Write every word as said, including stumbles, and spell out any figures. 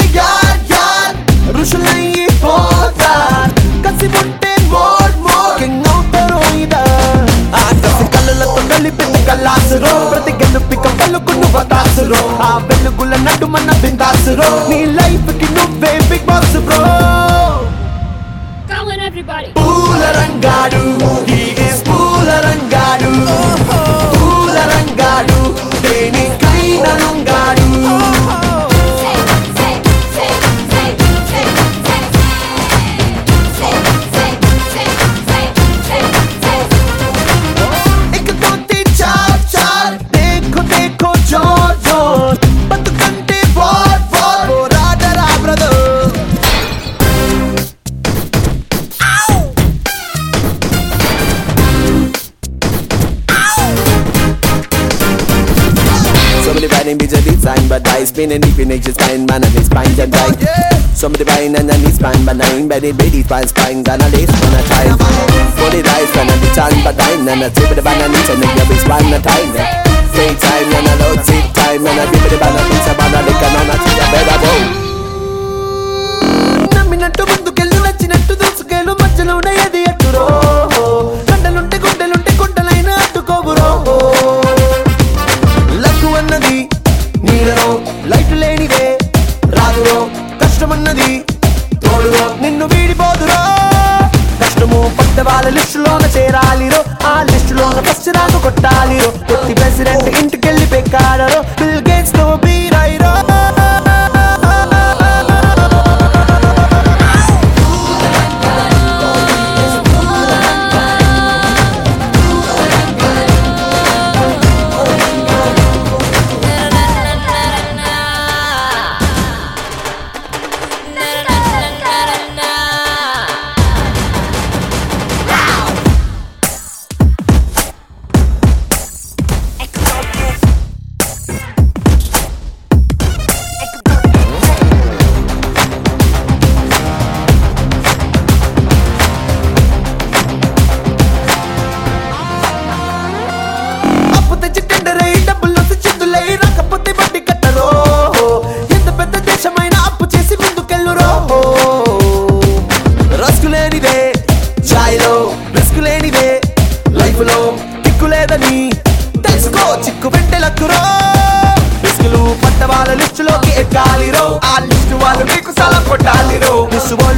యార్ యార్ ఋషులయ్యి పోతార్ కసి ఉంటే మోర్ మోర్ కింగ్ అవుతారో ఇదా ఆ కసి కళ్ళతో కలిపెట్టి కల్లాసురో ప్రతి గెలుపిక పలుకును వతాసురో ఆ వెలుగుల నడు మన బిందాసురో నీ లైఫ్ కి నువ్వే big boss bro Come on everybody పూల రంగాడు he is పూల రంగాడు పూల రంగాడు దేనికైనా రంగాడు एक दो तीन चार चार देखो देखो जोर जोर बतकंटे वॉर वॉर वो राडा रा brother Somebody riding beats a design, but I spinning deep in nature's spine, man, and it's spine and die. Somebody buying and then it's spine, but nine, but it baby spine, spine, gonna lace, gonna try. For the dice, gonna be chan, but nine, and a tip of the banana, and then you'll be spine, a time. Take time, and a load, take time, and a dip of the banana, pizza, banana, lick, and on a tea, better go. నమ్మినట్టు ముందుకెళ్ళు నచ్చినట్టు దూసుకెళ్ళు మధ్యలోనే ఎది ఎట్టురో గంటలుంటే గుండెలుంటే గుండెలైన అడ్డుకోవురో luck అన్నది నీడరో light లేనిదే రాదురో కష్టమన్నది తోడురో నిన్ను వీడిపోదురో కష్టము పడ్డ వాళ్ళ లిస్టులోన చేరాలిరో ఆ లిస్టులోన ఫస్ట్ రాకు కొట్టాలిరో ప్రతి ప్రెసిడెంట్ ఇంటికెళ్ళి పెక్కాడరో బిల్ గేట్స్ తో బీరైరో తెలుసుకో చిక్కు వెంటెలక్కురో రిస్కులు పట్ట వాళ్ళ లిస్టులోకి ఎక్కాలిరో ఆ లిస్టు వాళ్ళు మీకు సలం కొట్టాలిరో